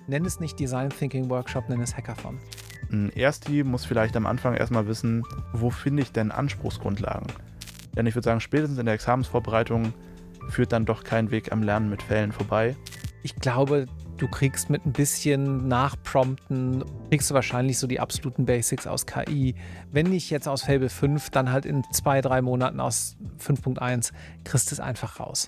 Nenn es nicht Design Thinking Workshop, nenn es Hackathon. Ein Ersti muss vielleicht am Anfang erstmal wissen, wo finde ich denn Anspruchsgrundlagen? Denn ich würde sagen, spätestens in der Examensvorbereitung führt dann doch kein Weg am Lernen mit Fällen vorbei. Ich glaube, du kriegst mit ein bisschen Nachprompten, kriegst du wahrscheinlich so die absoluten Basics aus KI. Wenn nicht jetzt aus Fable 5, dann halt in 2-3 Monaten aus 5.1, kriegst du es einfach raus.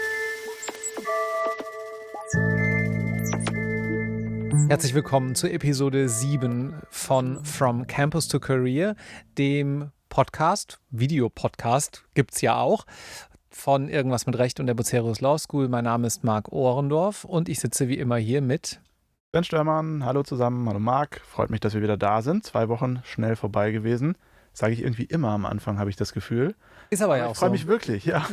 Herzlich willkommen zu Episode 7 von From Campus to Career, dem Podcast, Videopodcast gibt's ja auch, von Irgendwas mit Recht und der Bucerius Law School. Mein Name ist Marc Ohrendorf und ich sitze wie immer hier mit Ben Störmann, hallo zusammen, hallo Marc, freut mich, dass wir wieder da sind. 2 Wochen schnell vorbei gewesen. Sage ich irgendwie immer am Anfang, habe ich das Gefühl. Ist aber ja auch so. Ich freue mich wirklich, ja.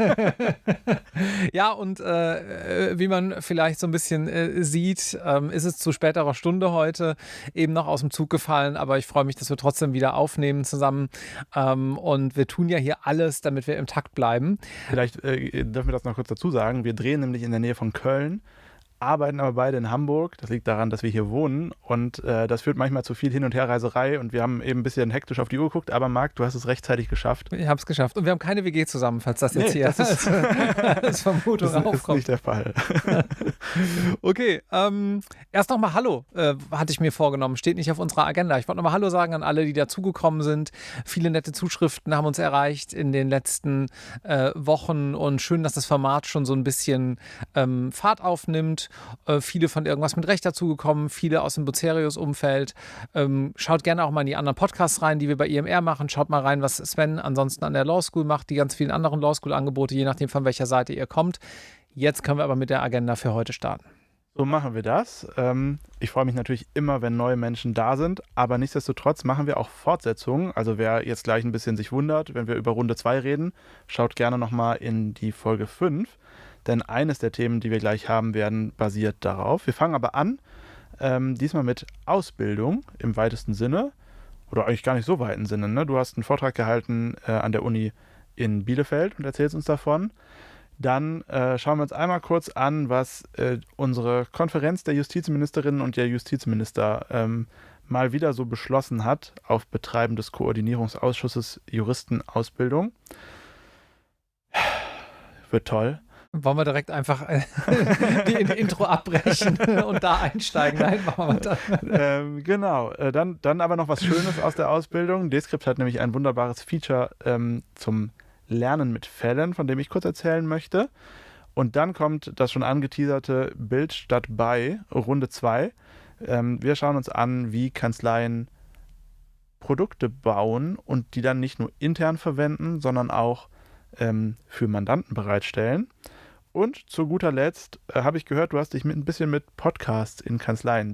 Ja, und wie man vielleicht so ein bisschen sieht, ist es zu späterer Stunde heute eben noch aus dem Zug gefallen, aber ich freue mich, dass wir trotzdem wieder aufnehmen zusammen und wir tun ja hier alles, damit wir im Takt bleiben. Vielleicht dürfen wir das noch kurz dazu sagen. Wir drehen nämlich in der Nähe von Köln, arbeiten aber beide in Hamburg. Das liegt daran, dass wir hier wohnen und das führt manchmal zu viel Hin- und Herreiserei und wir haben eben ein bisschen hektisch auf die Uhr geguckt, aber Marc, du hast es rechtzeitig geschafft. Ich habe es geschafft und wir haben keine WG zusammen, falls das jetzt hier als Vermutung aufkommt. Das ist nicht der Fall. Okay, erst nochmal Hallo, hatte ich mir vorgenommen, steht nicht auf unserer Agenda. Ich wollte nochmal Hallo sagen an alle, die dazugekommen sind. Viele nette Zuschriften haben uns erreicht in den letzten Wochen und schön, dass das Format schon so ein bisschen Fahrt aufnimmt. Viele von Irgendwas mit Recht dazugekommen, viele aus dem Bucerius-Umfeld. Schaut gerne auch mal in die anderen Podcasts rein, die wir bei IMR machen. Schaut mal rein, was Sven ansonsten an der Law School macht, die ganz vielen anderen Law School-Angebote, je nachdem von welcher Seite ihr kommt. Jetzt können wir aber mit der Agenda für heute starten. So machen wir das. Ich freue mich natürlich immer, wenn neue Menschen da sind, aber nichtsdestotrotz machen wir auch Fortsetzungen. Also wer jetzt gleich ein bisschen sich wundert, wenn wir über Runde 2 reden, schaut gerne nochmal in die Folge 5, denn eines der Themen, die wir gleich haben werden, basiert darauf. Wir fangen aber an, diesmal mit Ausbildung im weitesten Sinne, oder eigentlich gar nicht so weiten Sinne. Ne? Du hast einen Vortrag gehalten an der Uni in Bielefeld und erzählst uns davon. Dann schauen wir uns einmal kurz an, was unsere Konferenz der Justizministerinnen und der Justizminister mal wieder so beschlossen hat auf Betreiben des Koordinierungsausschusses Juristenausbildung. Wird toll. Wollen wir direkt einfach die Intro abbrechen und da einsteigen? Nein, machen wir weiter. Genau, dann aber noch was Schönes aus der Ausbildung. Descript hat nämlich ein wunderbares Feature zum Lernen mit Fällen, von dem ich kurz erzählen möchte. Und dann kommt das schon angeteaserte Bild statt bei, Runde 2. Wir schauen uns an, wie Kanzleien Produkte bauen und die dann nicht nur intern verwenden, sondern auch für Mandanten bereitstellen. Und zu guter Letzt habe ich gehört, du hast dich ein bisschen mit Podcasts in Kanzleien,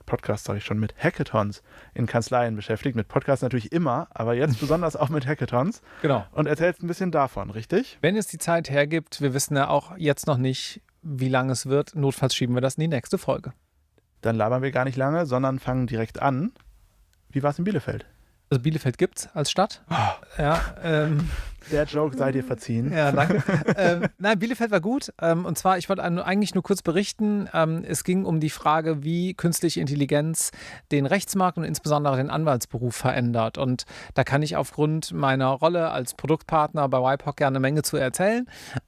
mit Hackathons in Kanzleien beschäftigt. Mit Podcasts natürlich immer, aber jetzt besonders auch mit Hackathons. Genau. Und erzählst ein bisschen davon, richtig? Wenn es die Zeit hergibt, wir wissen ja auch jetzt noch nicht, wie lange es wird. Notfalls schieben wir das in die nächste Folge. Dann labern wir gar nicht lange, sondern fangen direkt an. Wie war es in Bielefeld? Also Bielefeld gibt's als Stadt. Oh. Ja, der Joke sei dir verziehen. Ja, danke. Nein, Bielefeld war gut. Und zwar, ich wollte eigentlich nur kurz berichten, es ging um die Frage, wie künstliche Intelligenz den Rechtsmarkt und insbesondere den Anwaltsberuf verändert. Und da kann ich aufgrund meiner Rolle als Produktpartner bei WIPOC gerne eine Menge zu erzählen.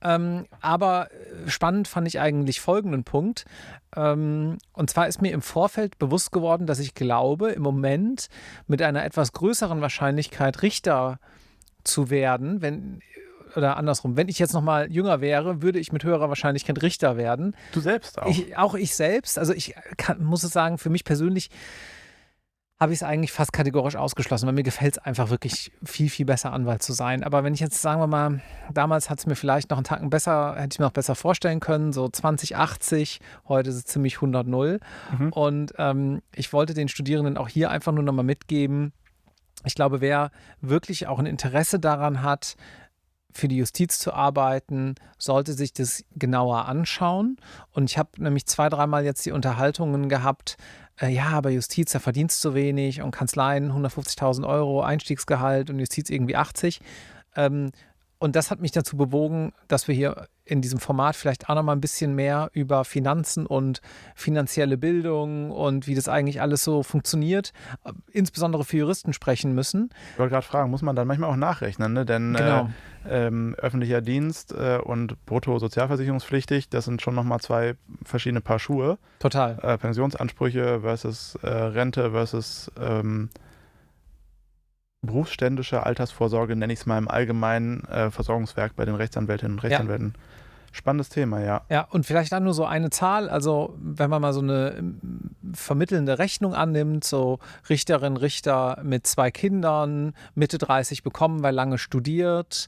Aber spannend fand ich eigentlich folgenden Punkt. Und zwar ist mir im Vorfeld bewusst geworden, dass ich glaube, im Moment mit einer etwas größeren Wahrscheinlichkeit Richter zu werden, oder andersrum, wenn ich jetzt noch mal jünger wäre, würde ich mit höherer Wahrscheinlichkeit Richter werden. Du selbst auch? Auch ich selbst. Also ich muss es sagen, für mich persönlich habe ich es eigentlich fast kategorisch ausgeschlossen, weil mir gefällt es einfach wirklich viel, viel besser, Anwalt zu sein. Aber wenn ich jetzt, sagen wir mal, damals hat es mir vielleicht noch einen Tacken besser, hätte ich mir noch besser vorstellen können, so 2080, heute ist es ziemlich 100-0. Und ich wollte den Studierenden auch hier einfach nur noch mal mitgeben, ich glaube, wer wirklich auch ein Interesse daran hat, für die Justiz zu arbeiten, sollte sich das genauer anschauen. Und ich habe nämlich 2-3 Mal jetzt die Unterhaltungen gehabt, ja, aber Justiz, da verdienst du wenig und Kanzleien 150.000 € Einstiegsgehalt und Justiz irgendwie 80. Und das hat mich dazu bewogen, dass wir hier in diesem Format vielleicht auch noch mal ein bisschen mehr über Finanzen und finanzielle Bildung und wie das eigentlich alles so funktioniert, insbesondere für Juristen sprechen müssen. Ich wollte gerade fragen, muss man dann manchmal auch nachrechnen, ne? Denn Genau. öffentlicher Dienst und brutto-sozialversicherungspflichtig, das sind schon nochmal zwei verschiedene Paar Schuhe. Total. Pensionsansprüche versus Rente versus berufsständische Altersvorsorge, nenne ich es mal im Allgemeinen, Versorgungswerk bei den Rechtsanwältinnen und Rechtsanwälten. Spannendes Thema, ja. Ja, und vielleicht dann nur so eine Zahl, also wenn man mal so eine vermittelnde Rechnung annimmt, so Richterin, Richter mit 2 Kindern, Mitte 30 bekommen, weil lange studiert,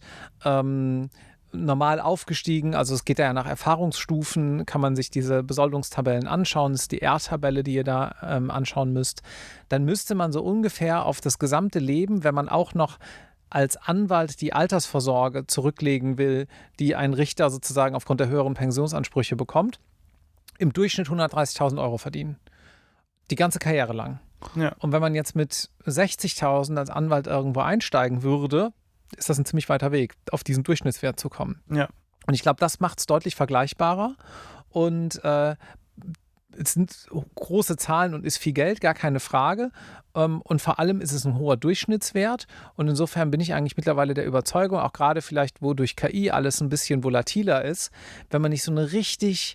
normal aufgestiegen, also es geht ja nach Erfahrungsstufen, kann man sich diese Besoldungstabellen anschauen, das ist die R-Tabelle, die ihr da anschauen müsst, dann müsste man so ungefähr auf das gesamte Leben, wenn man auch noch als Anwalt die Altersvorsorge zurücklegen will, die ein Richter sozusagen aufgrund der höheren Pensionsansprüche bekommt, im Durchschnitt 130.000 Euro verdienen. Die ganze Karriere lang. Ja. Und wenn man jetzt mit 60.000 als Anwalt irgendwo einsteigen würde, ist das ein ziemlich weiter Weg, auf diesen Durchschnittswert zu kommen. Ja. Und ich glaube, das macht es deutlich vergleichbarer. Und es sind große Zahlen und ist viel Geld, gar keine Frage. Und vor allem ist es ein hoher Durchschnittswert. Und insofern bin ich eigentlich mittlerweile der Überzeugung, auch gerade vielleicht, wo durch KI alles ein bisschen volatiler ist, wenn man nicht so eine richtig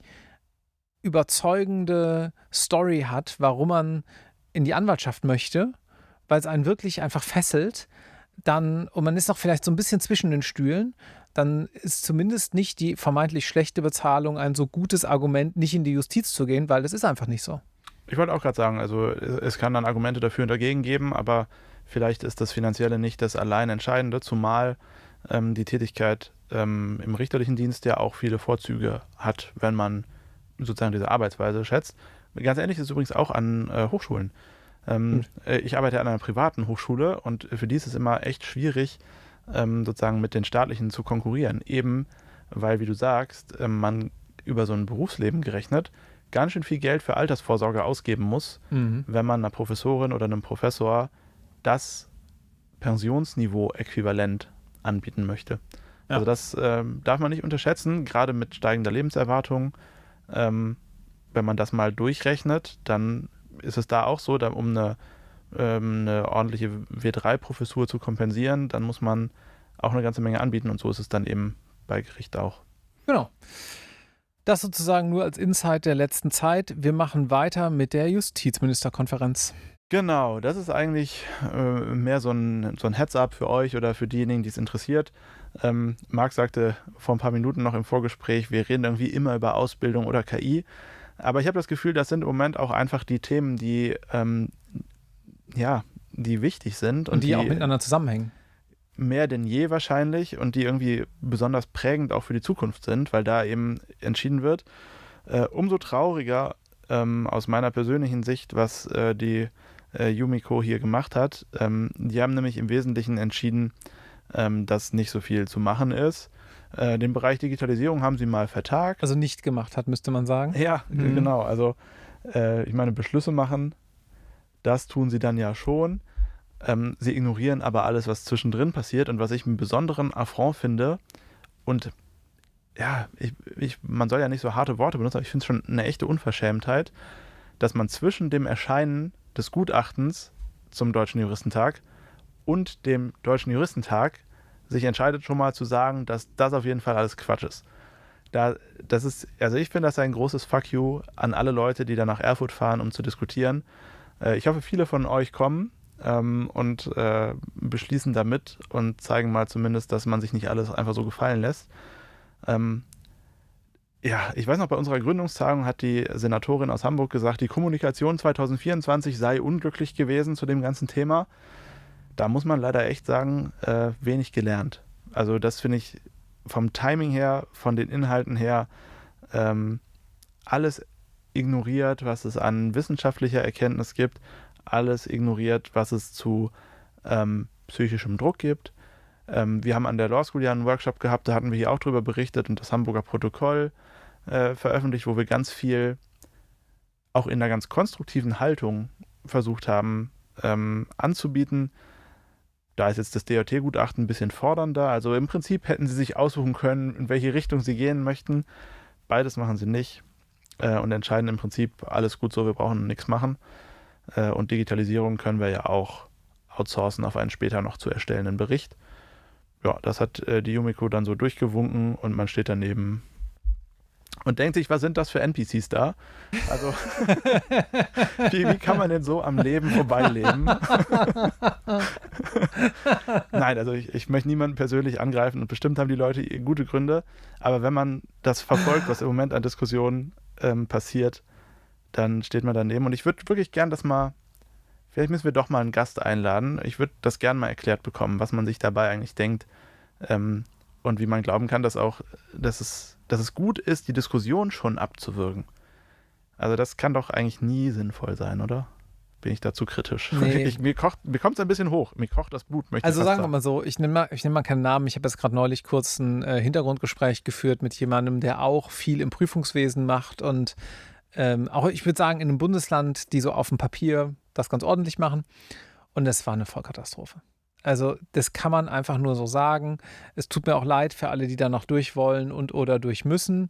überzeugende Story hat, warum man in die Anwaltschaft möchte, weil es einen wirklich einfach fesselt, dann, und man ist auch vielleicht so ein bisschen zwischen den Stühlen, dann ist zumindest nicht die vermeintlich schlechte Bezahlung ein so gutes Argument, nicht in die Justiz zu gehen, weil das ist einfach nicht so. Ich wollte auch gerade sagen, also es kann dann Argumente dafür und dagegen geben, aber vielleicht ist das Finanzielle nicht das allein Entscheidende, zumal die Tätigkeit im richterlichen Dienst ja auch viele Vorzüge hat, wenn man sozusagen diese Arbeitsweise schätzt. Ganz ähnlich ist es übrigens auch an Hochschulen. Ich arbeite an einer privaten Hochschule und für die ist es immer echt schwierig, sozusagen mit den staatlichen zu konkurrieren. Eben, weil, wie du sagst, man über so ein Berufsleben gerechnet ganz schön viel Geld für Altersvorsorge ausgeben muss, wenn man einer Professorin oder einem Professor das Pensionsniveau äquivalent anbieten möchte. Ja. Also das darf man nicht unterschätzen, gerade mit steigender Lebenserwartung. Wenn man das mal durchrechnet, dann ist es da auch so, um eine ordentliche W3-Professur zu kompensieren, dann muss man auch eine ganze Menge anbieten und so ist es dann eben bei Gericht auch. Genau. Das sozusagen nur als Insight der letzten Zeit. Wir machen weiter mit der Justizministerkonferenz. Genau, das ist eigentlich mehr so ein Heads-up für euch oder für diejenigen, die es interessiert. Marc sagte vor ein paar Minuten noch im Vorgespräch, wir reden irgendwie immer über Ausbildung oder KI. Aber ich habe das Gefühl, das sind im Moment auch einfach die Themen, die wichtig sind. Und die auch miteinander zusammenhängen. Mehr denn je wahrscheinlich und die irgendwie besonders prägend auch für die Zukunft sind, weil da eben entschieden wird. Umso trauriger aus meiner persönlichen Sicht, was die Yumiko hier gemacht hat. Die haben nämlich im Wesentlichen entschieden, dass nicht so viel zu machen ist. Den Bereich Digitalisierung haben sie mal vertagt. Also nicht gemacht hat, müsste man sagen. Ja, genau. Also ich meine, Beschlüsse machen, das tun sie dann ja schon. Sie ignorieren aber alles, was zwischendrin passiert und was ich einen besonderen Affront finde. Und ja, man soll ja nicht so harte Worte benutzen, aber ich finde es schon eine echte Unverschämtheit, dass man zwischen dem Erscheinen des Gutachtens zum Deutschen Juristentag und dem Deutschen Juristentag sich entscheidet, schon mal zu sagen, dass das auf jeden Fall alles Quatsch ist. Ich finde, das ist ein großes Fuck you an alle Leute, die da nach Erfurt fahren, um zu diskutieren. Ich hoffe, viele von euch kommen und beschließen damit und zeigen mal zumindest, dass man sich nicht alles einfach so gefallen lässt. Ich weiß noch, bei unserer Gründungstagung hat die Senatorin aus Hamburg gesagt, die Kommunikation 2024 sei unglücklich gewesen zu dem ganzen Thema. Da muss man leider echt sagen, wenig gelernt. Also das finde ich vom Timing her, von den Inhalten her, alles ignoriert, was es an wissenschaftlicher Erkenntnis gibt, alles ignoriert, was es zu psychischem Druck gibt. Wir haben an der Law School ja einen Workshop gehabt, da hatten wir hier auch drüber berichtet und das Hamburger Protokoll veröffentlicht, wo wir ganz viel auch in einer ganz konstruktiven Haltung versucht haben anzubieten. Da ist jetzt das DJT-Gutachten ein bisschen fordernder. Also im Prinzip hätten sie sich aussuchen können, in welche Richtung sie gehen möchten. Beides machen sie nicht und entscheiden im Prinzip, alles gut so, wir brauchen nichts machen. Und Digitalisierung können wir ja auch outsourcen auf einen später noch zu erstellenden Bericht. Ja, das hat die Yumiko dann so durchgewunken und man steht daneben und denkt sich, was sind das für NPCs da? Also, wie kann man denn so am Leben vorbeileben? Nein, also ich möchte niemanden persönlich angreifen und bestimmt haben die Leute gute Gründe, aber wenn man das verfolgt, was im Moment an Diskussionen passiert, dann steht man daneben und ich würde wirklich gern vielleicht müssen wir doch mal einen Gast einladen. Ich würde das gern mal erklärt bekommen, was man sich dabei eigentlich denkt und wie man glauben kann, dass es gut ist, die Diskussion schon abzuwürgen. Also das kann doch eigentlich nie sinnvoll sein, oder? Bin ich dazu kritisch? Nee. Mir kommt es ein bisschen hoch. Mir kocht das Blut, möchte ich Also fast sagen wir mal so, ich nehm mal keinen Namen. Ich habe jetzt gerade neulich kurz ein Hintergrundgespräch geführt mit jemandem, der auch viel im Prüfungswesen macht und auch, ich würde sagen, in einem Bundesland, die so auf dem Papier das ganz ordentlich machen. Und das war eine Vollkatastrophe. Also das kann man einfach nur so sagen. Es tut mir auch leid für alle, die da noch durch wollen und oder durch müssen.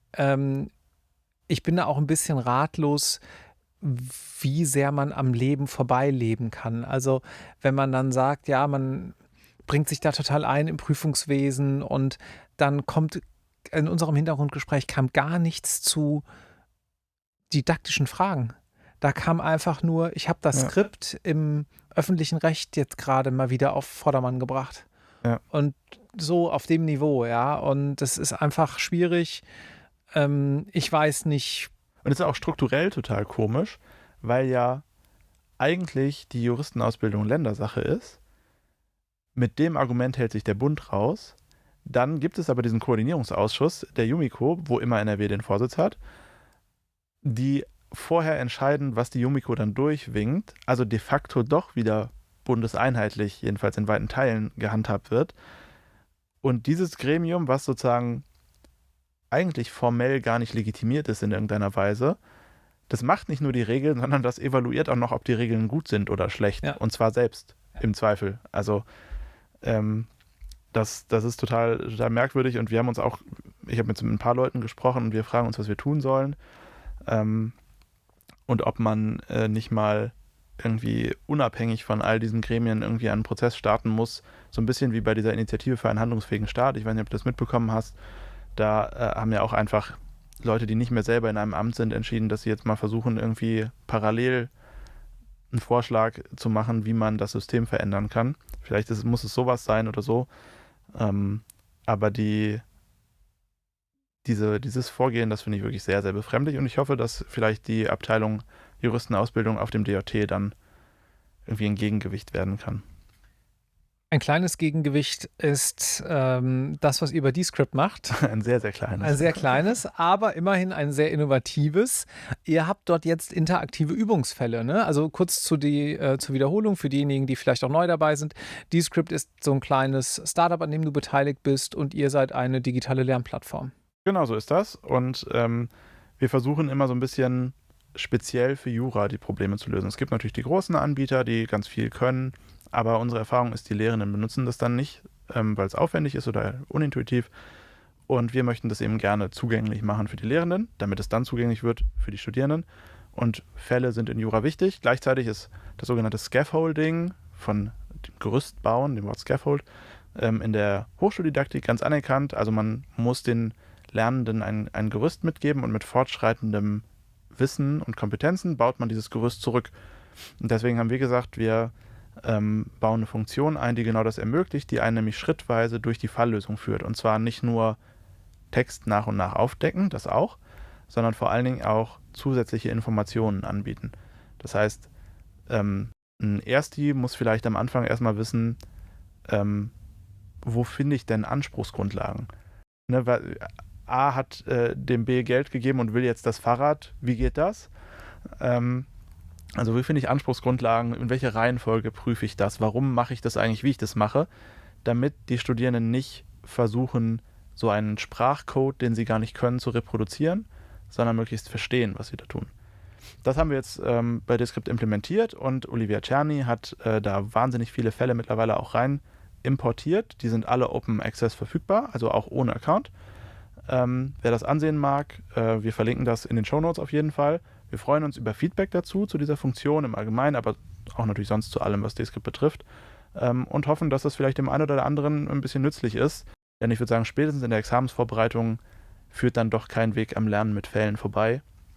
Ich bin da auch ein bisschen ratlos, wie sehr man am Leben vorbeileben kann. Also wenn man dann sagt, ja, man bringt sich da total ein im Prüfungswesen und dann kommt in unserem Hintergrundgespräch kam gar nichts zu didaktischen Fragen. Da kam einfach nur, ich habe das Skript im öffentlichen Recht jetzt gerade mal wieder auf Vordermann gebracht. Ja. Und so auf dem Niveau, ja. Und das ist einfach schwierig. Ich weiß nicht. Und es ist auch strukturell total komisch, weil ja eigentlich die Juristenausbildung Ländersache ist. Mit dem Argument hält sich der Bund raus. Dann gibt es aber diesen Koordinierungsausschuss der Yumiko, wo immer NRW den Vorsitz hat, die vorher entscheiden, was die Yumiko dann durchwinkt, also de facto doch wieder bundeseinheitlich, jedenfalls in weiten Teilen, gehandhabt wird. Und dieses Gremium, was sozusagen eigentlich formell gar nicht legitimiert ist in irgendeiner Weise, das macht nicht nur die Regeln, sondern das evaluiert auch noch, ob die Regeln gut sind oder schlecht. Ja. Und zwar selbst, im Zweifel. Also das ist total merkwürdig und wir haben ich habe mit ein paar Leuten gesprochen und wir fragen uns, was wir tun sollen. Und ob man nicht mal irgendwie unabhängig von all diesen Gremien irgendwie einen Prozess starten muss, so ein bisschen wie bei dieser Initiative für einen handlungsfähigen Staat. Ich weiß nicht, ob du das mitbekommen hast. Da haben ja auch einfach Leute, die nicht mehr selber in einem Amt sind, entschieden, dass sie jetzt mal versuchen, irgendwie parallel einen Vorschlag zu machen, wie man das System verändern kann. Vielleicht muss es sowas sein oder so. Aber dieses Vorgehen, das finde ich wirklich sehr, sehr befremdlich und ich hoffe, dass vielleicht die Abteilung Juristenausbildung auf dem DJT dann irgendwie ein Gegengewicht werden kann. Ein kleines Gegengewicht ist das, was ihr bei Descript macht. Ein sehr, sehr kleines. Ein sehr kleines, aber immerhin ein sehr innovatives. Ihr habt dort jetzt interaktive Übungsfälle, ne? Also kurz zur Wiederholung für diejenigen, die vielleicht auch neu dabei sind. Descript ist so ein kleines Startup, an dem du beteiligt bist und ihr seid eine digitale Lernplattform. Genau so ist das und wir versuchen immer so ein bisschen speziell für Jura die Probleme zu lösen. Es gibt natürlich die großen Anbieter, die ganz viel können, aber unsere Erfahrung ist, die Lehrenden benutzen das dann nicht, weil es aufwendig ist oder unintuitiv. Und wir möchten das eben gerne zugänglich machen für die Lehrenden, damit es dann zugänglich wird für die Studierenden. Und Fälle sind in Jura wichtig. Gleichzeitig ist das sogenannte Scaffolding von dem Gerüst bauen, dem Wort Scaffold, in der Hochschuldidaktik ganz anerkannt. Also man muss den Lernenden ein Gerüst mitgeben und mit fortschreitendem Wissen und Kompetenzen baut man dieses Gerüst zurück. Und deswegen haben wir gesagt, wir bauen eine Funktion ein, die genau das ermöglicht, die einen nämlich schrittweise durch die Falllösung führt. Und zwar nicht nur Text nach und nach aufdecken, das auch, sondern vor allen Dingen auch zusätzliche Informationen anbieten. Das heißt, ein Ersti muss vielleicht am Anfang erstmal wissen, wo finde ich denn Anspruchsgrundlagen? Ne, weil A hat dem B Geld gegeben und will jetzt das Fahrrad. Wie geht das? Also wie finde ich Anspruchsgrundlagen? In welcher Reihenfolge prüfe ich das? Warum mache ich das eigentlich, wie ich das mache? Damit die Studierenden nicht versuchen, so einen Sprachcode, den sie gar nicht können, zu reproduzieren, sondern möglichst verstehen, was sie da tun. Das haben wir jetzt bei Descript implementiert und Olivia Czerny hat da wahnsinnig viele Fälle mittlerweile auch rein importiert. Die sind alle Open Access verfügbar, also auch ohne Account. Wer das ansehen mag, wir verlinken das in den Shownotes auf jeden Fall. Wir freuen uns über Feedback dazu, zu dieser Funktion im Allgemeinen, aber auch natürlich sonst zu allem, was Descript betrifft. Und hoffen, dass das vielleicht dem einen oder anderen ein bisschen nützlich ist. Denn ich würde sagen, spätestens in der Examensvorbereitung führt dann doch kein Weg am Lernen mit Fällen vorbei.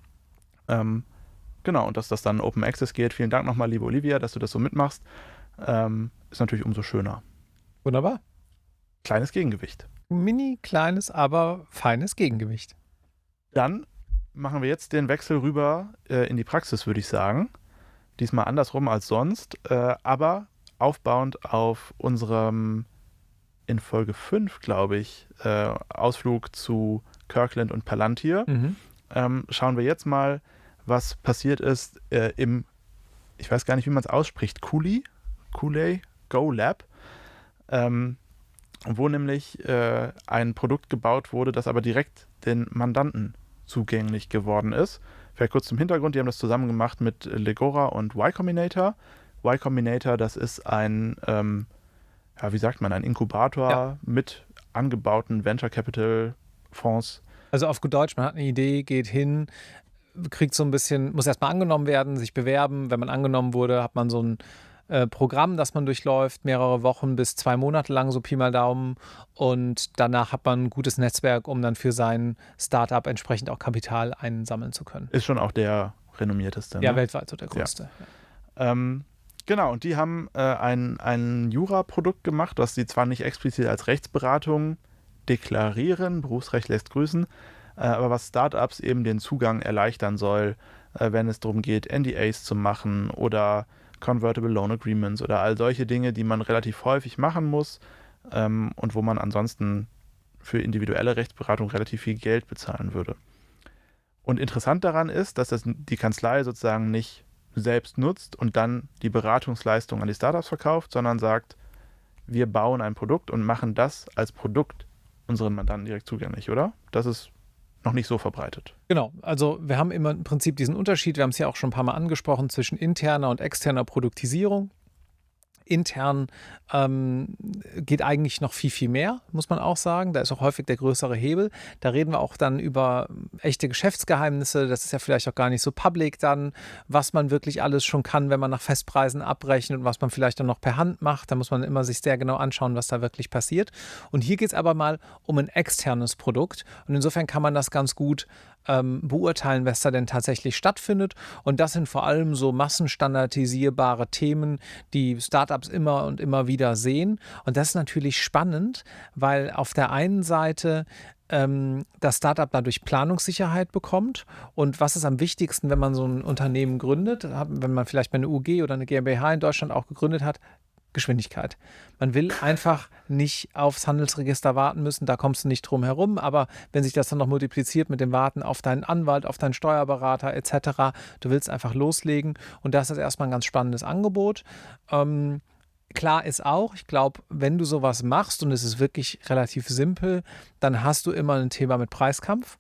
Genau, und dass das dann Open Access geht. Vielen Dank nochmal, liebe Olivia, dass du das so mitmachst. Ist natürlich umso schöner. Wunderbar. Kleines Gegengewicht. Mini, kleines, aber feines Gegengewicht. Dann machen wir jetzt den Wechsel rüber in die Praxis, würde ich sagen. Diesmal andersrum als sonst, aber aufbauend auf unserem in Folge 5, glaube ich, Ausflug zu Kirkland und Palantir. Schauen wir jetzt mal, was passiert ist im, ich weiß gar nicht, wie man es ausspricht, Cooley Go Lab, wo nämlich ein Produkt gebaut wurde, das aber direkt den Mandanten zugänglich geworden ist. Vielleicht kurz zum Hintergrund, die haben das zusammen gemacht mit Legora und Y Combinator. Y Combinator, das ist ein, wie sagt man, ein Inkubator mit angebauten Venture Capital Fonds. Also auf gut Deutsch, man hat eine Idee, geht hin, kriegt so ein bisschen, muss erstmal angenommen werden, sich bewerben. Wenn man angenommen wurde, hat man so ein Programm, das man durchläuft, mehrere Wochen bis 2 Monate lang, so Pi mal Daumen. Und danach hat man ein gutes Netzwerk, um dann für sein Startup entsprechend auch Kapital einsammeln zu können. Ist schon auch der renommierteste. Ja, ne? weltweit so der größte. Ja. Genau, und die haben ein Jura-Produkt gemacht, das sie zwar nicht explizit als Rechtsberatung deklarieren, Berufsrecht lässt grüßen, aber was Startups eben den Zugang erleichtern soll, wenn es darum geht, NDAs zu machen oder Convertible Loan Agreements oder all solche Dinge, die man relativ häufig machen muss und wo man ansonsten für individuelle Rechtsberatung relativ viel Geld bezahlen würde. Und interessant daran ist, dass das die Kanzlei sozusagen nicht selbst nutzt und dann die Beratungsleistung an die Startups verkauft, sondern sagt, wir bauen ein Produkt und machen das als Produkt unseren Mandanten direkt zugänglich, oder? Das ist noch nicht so verbreitet. Genau, also wir haben immer im Prinzip diesen Unterschied, wir haben es ja auch schon ein paar Mal angesprochen, zwischen interner und externer Produktisierung. Intern geht eigentlich noch viel, viel mehr, muss man auch sagen. Da ist auch häufig der größere Hebel. Da reden wir auch dann über echte Geschäftsgeheimnisse. Das ist ja vielleicht auch gar nicht so public dann, was man wirklich alles schon kann, wenn man nach Festpreisen abrechnet und was man vielleicht dann noch per Hand macht. Da muss man immer sich sehr genau anschauen, was da wirklich passiert. Und hier geht es aber mal um ein externes Produkt. Und insofern kann man das ganz gut beurteilen, was da denn tatsächlich stattfindet. Und das sind vor allem so massenstandardisierbare Themen, die Startups immer und immer wieder sehen. Und das ist natürlich spannend, weil auf der einen Seite das Startup dadurch Planungssicherheit bekommt. Und was ist am wichtigsten, wenn man so ein Unternehmen gründet, wenn man vielleicht mal eine UG oder eine GmbH in Deutschland auch gegründet hat? Geschwindigkeit. Man will einfach nicht aufs Handelsregister warten müssen, da kommst du nicht drum herum, aber wenn sich das dann noch multipliziert mit dem Warten auf deinen Anwalt, auf deinen Steuerberater etc., du willst einfach loslegen und das ist erstmal ein ganz spannendes Angebot. Klar ist auch, ich glaube, wenn du sowas machst und es ist wirklich relativ simpel, dann hast du immer ein Thema mit Preiskampf.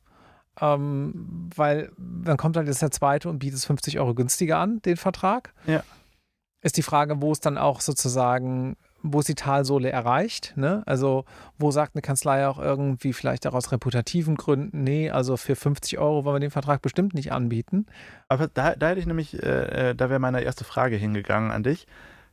Weil dann kommt halt jetzt der zweite und bietet es 50 Euro günstiger an, den Vertrag. Ja. Ist die Frage, wo es dann auch sozusagen, wo es die Talsohle erreicht. Ne? Also wo sagt eine Kanzlei auch irgendwie vielleicht auch aus reputativen Gründen, nee, also für 50 Euro wollen wir den Vertrag bestimmt nicht anbieten. Aber da hätte ich nämlich, da wäre meine erste Frage hingegangen an dich.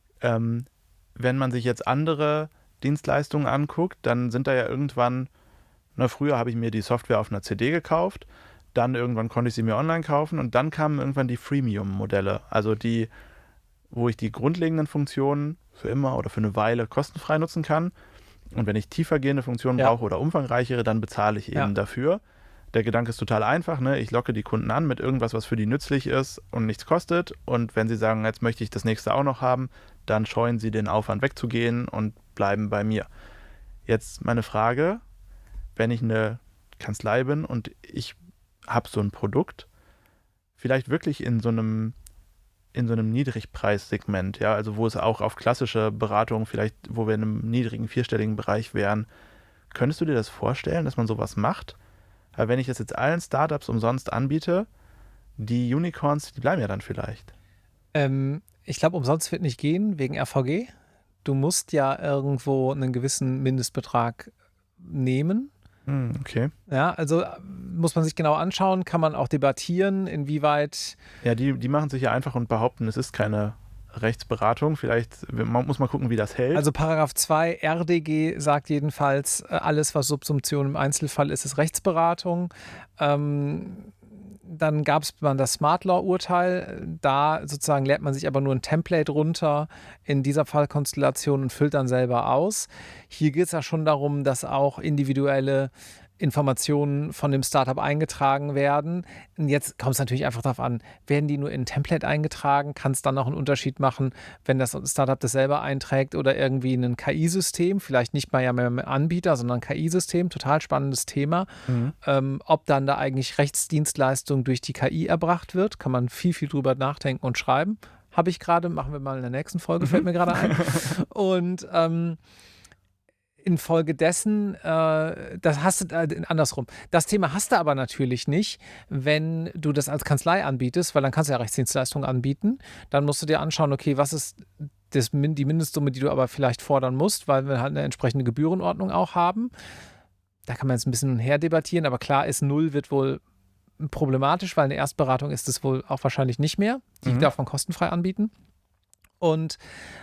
Wenn man sich jetzt andere Dienstleistungen anguckt, dann sind da ja irgendwann, früher habe ich mir die Software auf einer CD gekauft, dann irgendwann konnte ich sie mir online kaufen und dann kamen irgendwann die Freemium-Modelle, also die, wo ich die grundlegenden Funktionen für immer oder für eine Weile kostenfrei nutzen kann. Und wenn ich tiefergehende Funktionen brauche oder umfangreichere, dann bezahle ich eben dafür. Der Gedanke ist total einfach. Ne? Ich locke die Kunden an mit irgendwas, was für die nützlich ist und nichts kostet. Und wenn sie sagen, jetzt möchte ich das nächste auch noch haben, dann scheuen sie den Aufwand wegzugehen und bleiben bei mir. Jetzt meine Frage, wenn ich eine Kanzlei bin und ich habe so ein Produkt, vielleicht wirklich in so einem Niedrigpreissegment, ja, also wo es auch auf klassische Beratung vielleicht, wo wir in einem niedrigen, vierstelligen Bereich wären. Könntest du dir das vorstellen, dass man sowas macht? Weil wenn ich das jetzt allen Startups umsonst anbiete, die Unicorns, die bleiben ja dann vielleicht. Ich glaube, umsonst wird nicht gehen, wegen RVG. Du musst ja irgendwo einen gewissen Mindestbetrag nehmen. Okay. Ja, also muss man sich genau anschauen, kann man auch debattieren, inwieweit. Ja, die machen sich ja einfach und behaupten, es ist keine Rechtsberatung. Vielleicht muss man gucken, wie das hält. Also Paragraph 2 RDG sagt jedenfalls, alles, was Subsumption im Einzelfall ist, ist Rechtsberatung. Dann gab es mal das Smart Law-Urteil. Da sozusagen lädt man sich aber nur ein Template runter in dieser Fallkonstellation und füllt dann selber aus. Hier geht es ja schon darum, dass auch individuelle Informationen von dem Startup eingetragen werden. Und jetzt kommt es natürlich einfach darauf an, werden die nur in ein Template eingetragen? Kann es dann noch einen Unterschied machen, wenn das Startup das selber einträgt oder irgendwie ein KI-System? Vielleicht nicht mal ja mehr mit Anbieter, sondern ein KI-System. Total spannendes Thema. Ob dann da eigentlich Rechtsdienstleistung durch die KI erbracht wird, kann man viel, viel drüber nachdenken und schreiben. Habe ich gerade, machen wir mal in der nächsten Folge, fällt mir gerade ein. Und infolgedessen, andersrum. Das Thema hast du aber natürlich nicht, wenn du das als Kanzlei anbietest, weil dann kannst du ja Rechtsdienstleistungen anbieten. Dann musst du dir anschauen, okay, was ist die Mindestsumme, die du aber vielleicht fordern musst, weil wir halt eine entsprechende Gebührenordnung auch haben. Da kann man jetzt ein bisschen her debattieren, aber klar ist, 0 wird wohl problematisch, weil eine Erstberatung ist es wohl auch wahrscheinlich nicht mehr. Die darf man kostenfrei anbieten. Und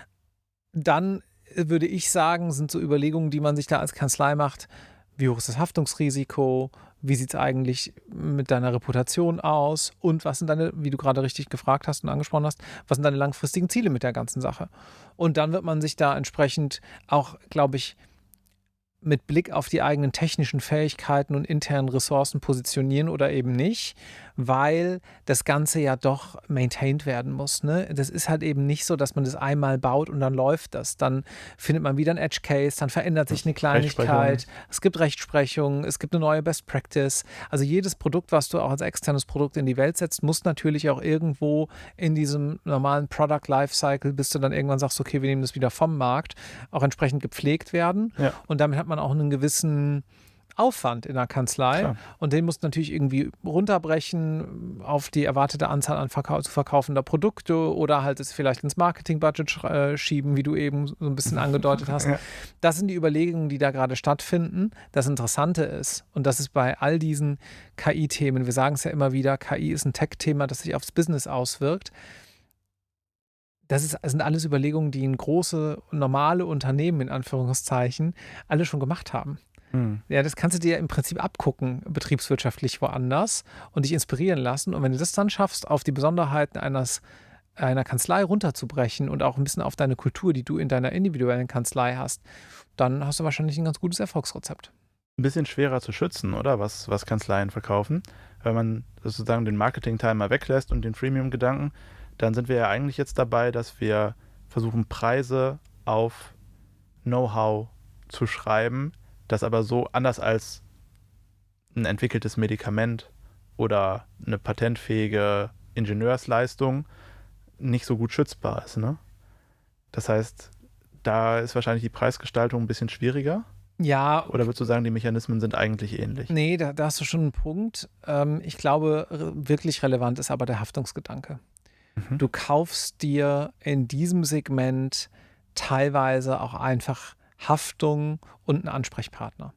dann würde ich sagen, sind so Überlegungen, die man sich da als Kanzlei macht. Wie hoch ist das Haftungsrisiko? Wie sieht es eigentlich mit deiner Reputation aus? Und was sind deine, wie du gerade richtig gefragt hast und angesprochen hast, was sind deine langfristigen Ziele mit der ganzen Sache? Und dann wird man sich da entsprechend auch, glaube ich, mit Blick auf die eigenen technischen Fähigkeiten und internen Ressourcen positionieren oder eben nicht, weil das Ganze ja doch maintained werden muss. Ne? Das ist halt eben nicht so, dass man das einmal baut und dann läuft das. Dann findet man wieder ein Edge Case, dann verändert sich eine Kleinigkeit, es gibt Rechtsprechung, es gibt eine neue Best Practice. Also jedes Produkt, was du auch als externes Produkt in die Welt setzt, muss natürlich auch irgendwo in diesem normalen Product Lifecycle, bis du dann irgendwann sagst, okay, wir nehmen das wieder vom Markt, auch entsprechend gepflegt werden. Ja. Und damit hat man auch einen gewissen Aufwand in der Kanzlei. Klar. Und den musst du natürlich irgendwie runterbrechen auf die erwartete Anzahl an zu verkaufender Produkte oder halt es vielleicht ins Marketingbudget schieben, wie du eben so ein bisschen angedeutet hast. Ja. Das sind die Überlegungen, die da gerade stattfinden. Das Interessante ist, und das ist bei all diesen KI-Themen, wir sagen es ja immer wieder, KI ist ein Tech-Thema, das sich aufs Business auswirkt. Das sind alles Überlegungen, die große, normale Unternehmen in Anführungszeichen alle schon gemacht haben. Ja, das kannst du dir im Prinzip abgucken, betriebswirtschaftlich woanders und dich inspirieren lassen. Und wenn du das dann schaffst, auf die Besonderheiten einer Kanzlei runterzubrechen und auch ein bisschen auf deine Kultur, die du in deiner individuellen Kanzlei hast, dann hast du wahrscheinlich ein ganz gutes Erfolgsrezept. Ein bisschen schwerer zu schützen, oder? Was Kanzleien verkaufen. Wenn man sozusagen den Marketing-Teil mal weglässt und den Freemium-Gedanken, dann sind wir ja eigentlich jetzt dabei, dass wir versuchen, Preise auf Know-how zu schreiben, das aber so anders als ein entwickeltes Medikament oder eine patentfähige Ingenieursleistung nicht so gut schützbar ist. Ne? Das heißt, da ist wahrscheinlich die Preisgestaltung ein bisschen schwieriger. Ja. Oder würdest du sagen, die Mechanismen sind eigentlich ähnlich? Nee, da hast du schon einen Punkt. Ich glaube, wirklich relevant ist aber der Haftungsgedanke. Du kaufst dir in diesem Segment teilweise auch einfach Haftung und einen Ansprechpartner.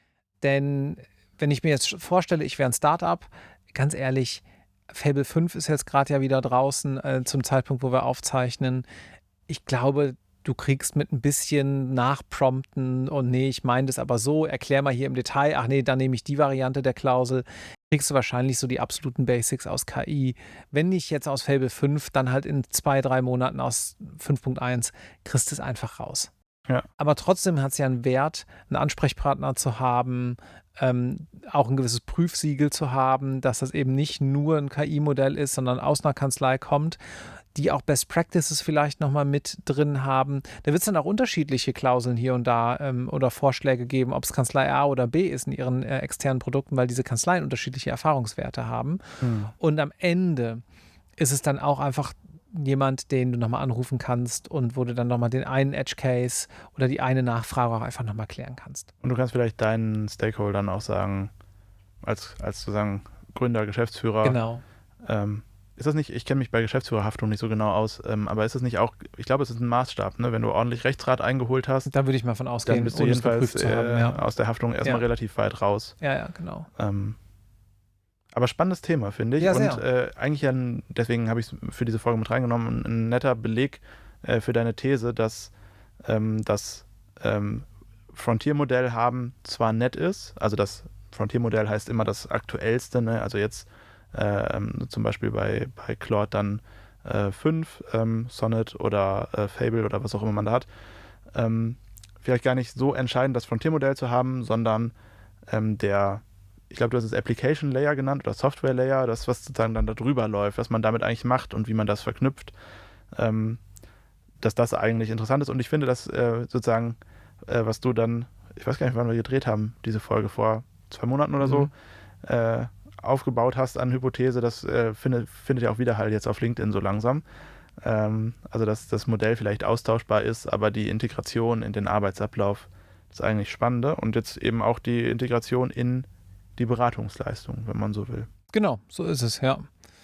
Denn wenn ich mir jetzt vorstelle, ich wäre ein Startup, ganz ehrlich, Fable 5 ist jetzt gerade ja wieder draußen zum Zeitpunkt, wo wir aufzeichnen. Ich glaube, du kriegst mit ein bisschen Nachprompten und nee, ich meine das aber so, erklär mal hier im Detail, ach nee, dann nehme ich die Variante der Klausel, kriegst du wahrscheinlich so die absoluten Basics aus KI. Wenn nicht jetzt aus Fable 5, dann halt in 2-3 Monaten aus 5.1, kriegst du es einfach raus. Ja. Aber trotzdem hat es ja einen Wert, einen Ansprechpartner zu haben, auch ein gewisses Prüfsiegel zu haben, dass das eben nicht nur ein KI-Modell ist, sondern aus einer Kanzlei kommt, die auch Best Practices vielleicht nochmal mit drin haben. Da wird es dann auch unterschiedliche Klauseln hier und da oder Vorschläge geben, ob es Kanzlei A oder B ist in ihren externen Produkten, weil diese Kanzleien unterschiedliche Erfahrungswerte haben. Und am Ende ist es dann auch einfach jemand, den du nochmal anrufen kannst und wo du dann nochmal den einen Edge Case oder die eine Nachfrage auch einfach nochmal klären kannst. Und du kannst vielleicht deinen Stakeholdern auch sagen, als sozusagen Gründer, Geschäftsführer, genau, ist das nicht, ich kenne mich bei Geschäftsführerhaftung nicht so genau aus, aber ist das nicht auch, ich glaube, es ist ein Maßstab, ne? Wenn du ordentlich Rechtsrat eingeholt hast, Da würde ich mal von ausgehen, dann bist du ohne es jedenfalls geprüft zu haben. Ja. aus der Haftung erstmal relativ weit raus. Ja, genau. Aber spannendes Thema, finde ich. Ja, und sehr. eigentlich deswegen habe ich es für diese Folge mit reingenommen, ein netter Beleg für deine These, dass das Frontier-Modell haben zwar nett ist, also das Frontier-Modell heißt immer das aktuellste, ne? Also jetzt zum Beispiel bei Claude dann 5, Sonnet oder Fable oder was auch immer man da hat. Vielleicht gar nicht so entscheidend, das Frontier-Modell zu haben, sondern ich glaube, du hast es Application Layer genannt oder Software Layer, das, was sozusagen dann da drüber läuft, was man damit eigentlich macht und wie man das verknüpft, dass das eigentlich interessant ist. Und ich finde, dass sozusagen, was du dann, ich weiß gar nicht, wann wir gedreht haben, diese Folge, vor 2 Monaten oder so, aufgebaut hast an Hypothese, das findet ja auch Widerhall jetzt auf LinkedIn so langsam. Also, dass das Modell vielleicht austauschbar ist, aber die Integration in den Arbeitsablauf ist eigentlich spannender und jetzt eben auch die Integration in die Beratungsleistung, wenn man so will. Genau, so ist es, ja.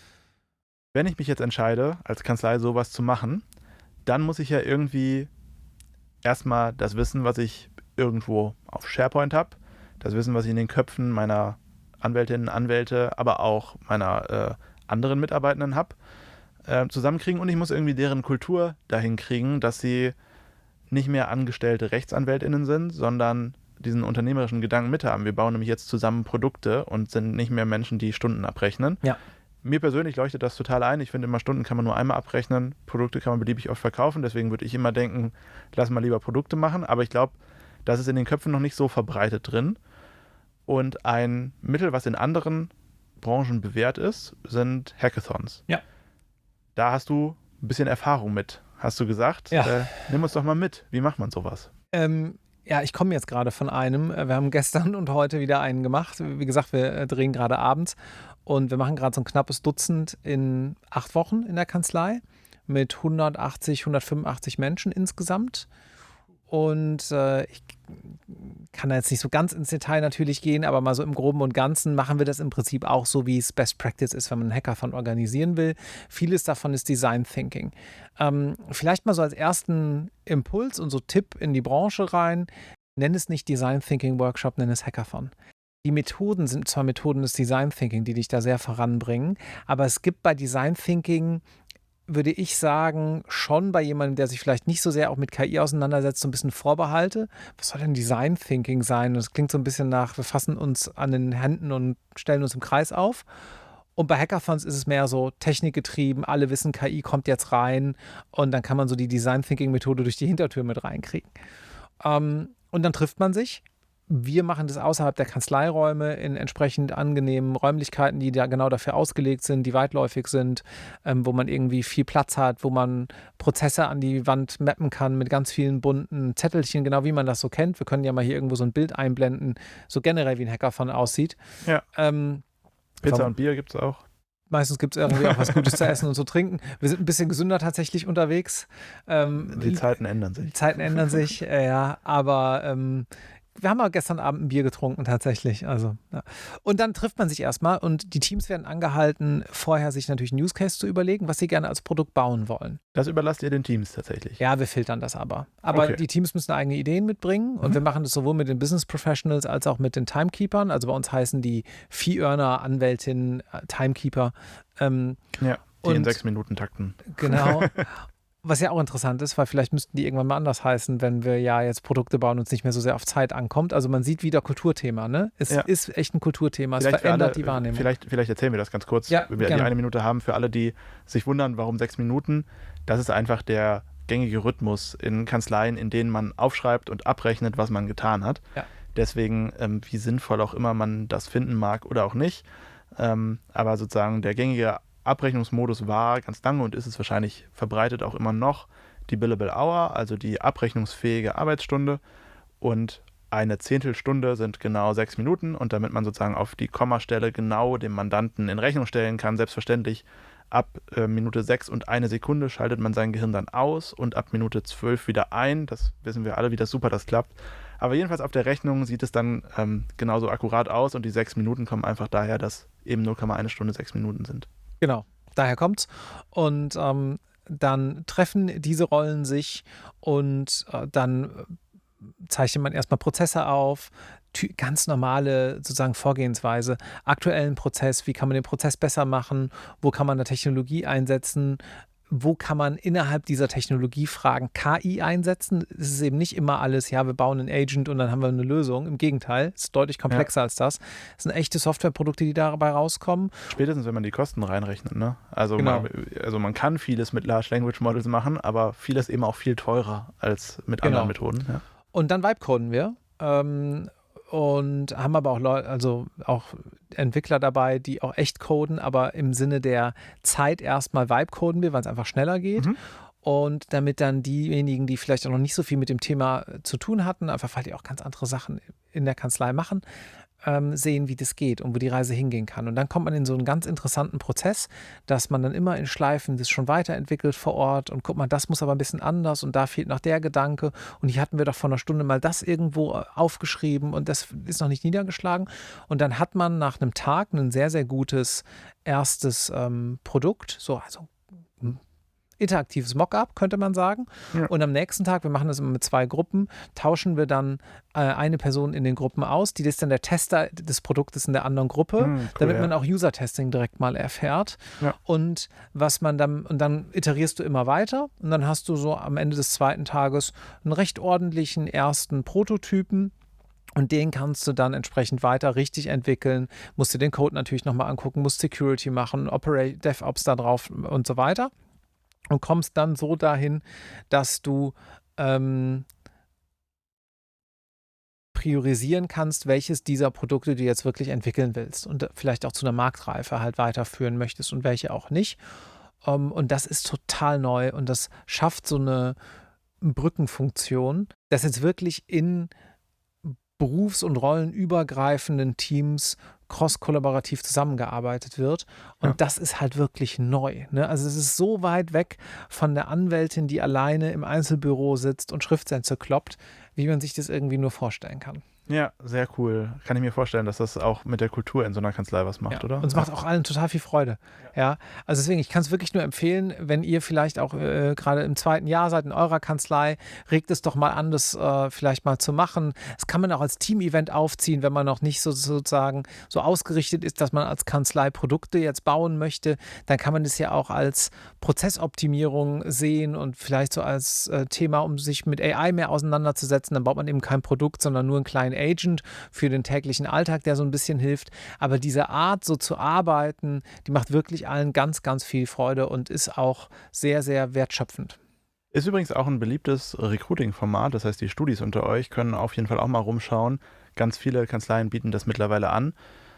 Wenn ich mich jetzt entscheide, als Kanzlei sowas zu machen, dann muss ich ja irgendwie erstmal das Wissen, was ich irgendwo auf SharePoint habe, das Wissen, was ich in den Köpfen meiner Anwältinnen, Anwälte, aber auch meiner anderen Mitarbeitenden habe, zusammenkriegen und ich muss irgendwie deren Kultur dahin kriegen, dass sie nicht mehr angestellte RechtsanwältInnen sind, sondern diesen unternehmerischen Gedanken mithaben. Wir bauen nämlich jetzt zusammen Produkte und sind nicht mehr Menschen, die Stunden abrechnen. Ja. Mir persönlich leuchtet das total ein. Ich finde immer, Stunden kann man nur einmal abrechnen, Produkte kann man beliebig oft verkaufen. Deswegen würde ich immer denken, lass mal lieber Produkte machen. Aber ich glaube, das ist in den Köpfen noch nicht so verbreitet drin. Und ein Mittel, was in anderen Branchen bewährt ist, sind Hackathons. Ja. Da hast du ein bisschen Erfahrung mit, hast du gesagt. Ja. Nimm uns doch mal mit. Wie macht man sowas? Ja, ich komme jetzt gerade von einem. Wir haben gestern und heute wieder einen gemacht. Wie gesagt, wir drehen gerade abends und wir machen gerade so ein knappes Dutzend in 8 Wochen in der Kanzlei mit 180, 185 Menschen insgesamt. Und ich kann da jetzt nicht so ganz ins Detail natürlich gehen, aber mal so im Groben und Ganzen machen wir das im Prinzip auch so, wie es Best Practice ist, wenn man einen Hackathon organisieren will. Vieles davon ist Design Thinking. Vielleicht mal so als ersten Impuls und so Tipp in die Branche rein, nenn es nicht Design Thinking Workshop, nenn es Hackathon. Die Methoden sind zwar Methoden des Design Thinking, die dich da sehr voranbringen, aber es gibt bei Design Thinking, würde ich sagen, schon bei jemandem, der sich vielleicht nicht so sehr auch mit KI auseinandersetzt, so ein bisschen Vorbehalte. Was soll denn Design Thinking sein? Das klingt so ein bisschen nach, wir fassen uns an den Händen und stellen uns im Kreis auf. Und bei Hackathons ist es mehr so technikgetrieben, alle wissen, KI kommt jetzt rein und dann kann man so die Design Thinking Methode durch die Hintertür mit reinkriegen. Und dann trifft man sich. Wir machen das außerhalb der Kanzleiräume in entsprechend angenehmen Räumlichkeiten, die da genau dafür ausgelegt sind, die weitläufig sind, wo man irgendwie viel Platz hat, wo man Prozesse an die Wand mappen kann mit ganz vielen bunten Zettelchen, genau wie man das so kennt. Wir können ja mal hier irgendwo so ein Bild einblenden, so generell wie ein Hackathon aussieht. Ja. Pizza und Bier gibt es auch. Meistens gibt es irgendwie auch was Gutes zu essen und zu trinken. Wir sind ein bisschen gesünder tatsächlich unterwegs. Die Zeiten ändern sich. Die Zeiten ändern sich, ja, aber wir haben ja gestern Abend ein Bier getrunken tatsächlich. Also, ja. Und dann trifft man sich erstmal und die Teams werden angehalten, vorher sich natürlich einen Use Case zu überlegen, was sie gerne als Produkt bauen wollen. Das überlasst ihr den Teams tatsächlich? Ja, wir filtern das aber. Aber okay. Die Teams müssen eigene Ideen mitbringen und wir machen das sowohl mit den Business Professionals als auch mit den Timekeepern. Also bei uns heißen die Fee-Earner, Anwältinnen, Timekeeper. Ja, die in 6-Minuten-Takten. Genau. Was ja auch interessant ist, weil vielleicht müssten die irgendwann mal anders heißen, wenn wir ja jetzt Produkte bauen und es nicht mehr so sehr auf Zeit ankommt. Also man sieht wieder Kulturthema, ne? Es ist echt ein Kulturthema, es verändert die Wahrnehmung. Vielleicht erzählen wir das ganz kurz, ja, wenn wir die 1 Minute haben. Für alle, die sich wundern, warum 6 Minuten, das ist einfach der gängige Rhythmus in Kanzleien, in denen man aufschreibt und abrechnet, was man getan hat. Ja. Deswegen, wie sinnvoll auch immer man das finden mag oder auch nicht. Aber sozusagen der gängige Abrechnungsmodus war ganz lange und ist es wahrscheinlich verbreitet auch immer noch die Billable Hour, also die abrechnungsfähige Arbeitsstunde, und eine Zehntelstunde sind genau 6 Minuten, und damit man sozusagen auf die Kommastelle genau dem Mandanten in Rechnung stellen kann, selbstverständlich ab Minute 6 und 1 Sekunde schaltet man sein Gehirn dann aus und ab Minute 12 wieder ein. Das wissen wir alle, wie das super das klappt. Aber jedenfalls auf der Rechnung sieht es dann genauso akkurat aus und die 6 Minuten kommen einfach daher, dass eben 0,1 Stunde 6 Minuten sind. Genau, daher kommt's. Und dann treffen diese Rollen sich und dann zeichnet man erstmal Prozesse auf, ganz normale sozusagen Vorgehensweise, aktuellen Prozess, wie kann man den Prozess besser machen, wo kann man eine Technologie einsetzen, wo kann man innerhalb dieser Technologiefragen KI einsetzen. Es ist eben nicht immer alles, ja, wir bauen einen Agent und dann haben wir eine Lösung. Im Gegenteil, es ist deutlich komplexer als das. Es sind echte Softwareprodukte, die dabei rauskommen. Spätestens, wenn man die Kosten reinrechnet, ne? Also, Genau. man kann vieles mit Large Language Models machen, aber vieles eben auch viel teurer als mit anderen Methoden. Ja. Und dann Vibe-coden wir. Und haben aber auch Leute, also auch Entwickler dabei, die auch echt coden, aber im Sinne der Zeit erstmal Vibe-coden wir, weil es einfach schneller geht. Und damit dann diejenigen, die vielleicht auch noch nicht so viel mit dem Thema zu tun hatten, einfach weil die auch ganz andere Sachen in der Kanzlei machen, sehen, wie das geht und wo die Reise hingehen kann. Und dann kommt man in so einen ganz interessanten Prozess, dass man dann immer in Schleifen das schon weiterentwickelt vor Ort und guck mal, das muss aber ein bisschen anders und da fehlt noch der Gedanke und hier hatten wir doch vor einer Stunde mal das irgendwo aufgeschrieben und das ist noch nicht niedergeschlagen. Und dann hat man nach einem Tag ein sehr, sehr gutes erstes Produkt, also interaktives Mockup, könnte man sagen. Ja. Und am nächsten Tag, wir machen das immer mit 2 Gruppen, tauschen wir dann eine Person in den Gruppen aus, die ist dann der Tester des Produktes in der anderen Gruppe, cool, damit man auch User-Testing direkt mal erfährt. Ja. Und dann iterierst du immer weiter und dann hast du so am Ende des 2. Tages einen recht ordentlichen ersten Prototypen. Und den kannst du dann entsprechend weiter richtig entwickeln, musst dir den Code natürlich nochmal angucken, musst Security machen, DevOps da drauf und so weiter. Und kommst dann so dahin, dass du priorisieren kannst, welches dieser Produkte du jetzt wirklich entwickeln willst und vielleicht auch zu einer Marktreife halt weiterführen möchtest und welche auch nicht. Und das ist total neu und das schafft so eine Brückenfunktion, dass jetzt wirklich in berufs- und rollenübergreifenden Teams cross-kollaborativ zusammengearbeitet wird. Und das ist halt wirklich neu. Ne? Also es ist so weit weg von der Anwältin, die alleine im Einzelbüro sitzt und Schriftsätze kloppt, wie man sich das irgendwie nur vorstellen kann. Ja, sehr cool. Kann ich mir vorstellen, dass das auch mit der Kultur in so einer Kanzlei was macht, oder? Und es macht auch allen total viel Freude. Ja. Also deswegen, ich kann es wirklich nur empfehlen, wenn ihr vielleicht auch gerade im 2. Jahr seid in eurer Kanzlei, regt es doch mal an, das vielleicht mal zu machen. Das kann man auch als Team-Event aufziehen, wenn man noch nicht sozusagen so ausgerichtet ist, dass man als Kanzlei Produkte jetzt bauen möchte. Dann kann man das ja auch als Prozessoptimierung sehen und vielleicht so als Thema, um sich mit AI mehr auseinanderzusetzen. Dann baut man eben kein Produkt, sondern nur einen kleinen Agent für den täglichen Alltag, der so ein bisschen hilft. Aber diese Art, so zu arbeiten, die macht wirklich allen ganz, ganz viel Freude und ist auch sehr, sehr wertschöpfend. Ist übrigens auch ein beliebtes Recruiting-Format. Das heißt, die Studis unter euch können auf jeden Fall auch mal rumschauen. Ganz viele Kanzleien bieten das mittlerweile an.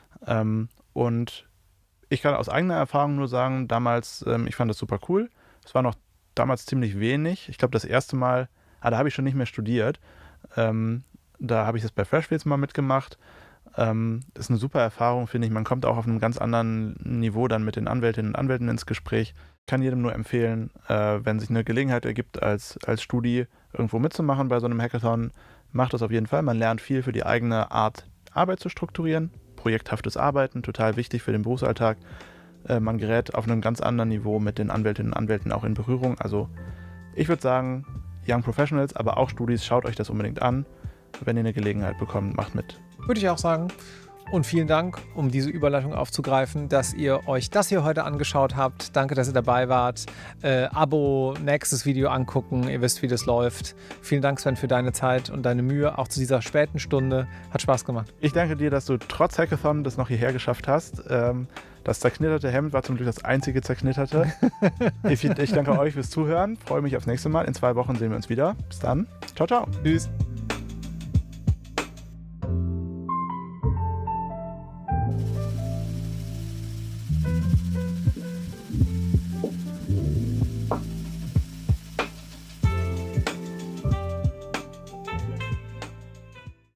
Und ich kann aus eigener Erfahrung nur sagen, damals, ich fand das super cool. Es war noch damals ziemlich wenig. Ich glaube, das erste Mal, da habe ich schon nicht mehr studiert. Da habe ich das bei Freshfields mal mitgemacht. Ist eine super Erfahrung, finde ich. Man kommt auch auf einem ganz anderen Niveau dann mit den Anwältinnen und Anwälten ins Gespräch. Kann jedem nur empfehlen, wenn sich eine Gelegenheit ergibt, als Studi irgendwo mitzumachen bei so einem Hackathon, macht das auf jeden Fall. Man lernt viel für die eigene Art, Arbeit zu strukturieren. Projekthaftes Arbeiten, total wichtig für den Berufsalltag. Man gerät auf einem ganz anderen Niveau mit den Anwältinnen und Anwälten auch in Berührung. Also ich würde sagen, Young Professionals, aber auch Studis, schaut euch das unbedingt an. Wenn ihr eine Gelegenheit bekommt, macht mit. Würde ich auch sagen. Und vielen Dank, um diese Überleitung aufzugreifen, dass ihr euch das hier heute angeschaut habt. Danke, dass ihr dabei wart. Abo, nächstes Video angucken. Ihr wisst, wie das läuft. Vielen Dank, Sven, für deine Zeit und deine Mühe, auch zu dieser späten Stunde. Hat Spaß gemacht. Ich danke dir, dass du trotz Hackathon das noch hierher geschafft hast. Das zerknitterte Hemd war zum Glück das einzige zerknitterte. Ich danke euch fürs Zuhören. Freue mich aufs nächste Mal. In 2 Wochen sehen wir uns wieder. Bis dann. Ciao, ciao. Tschüss.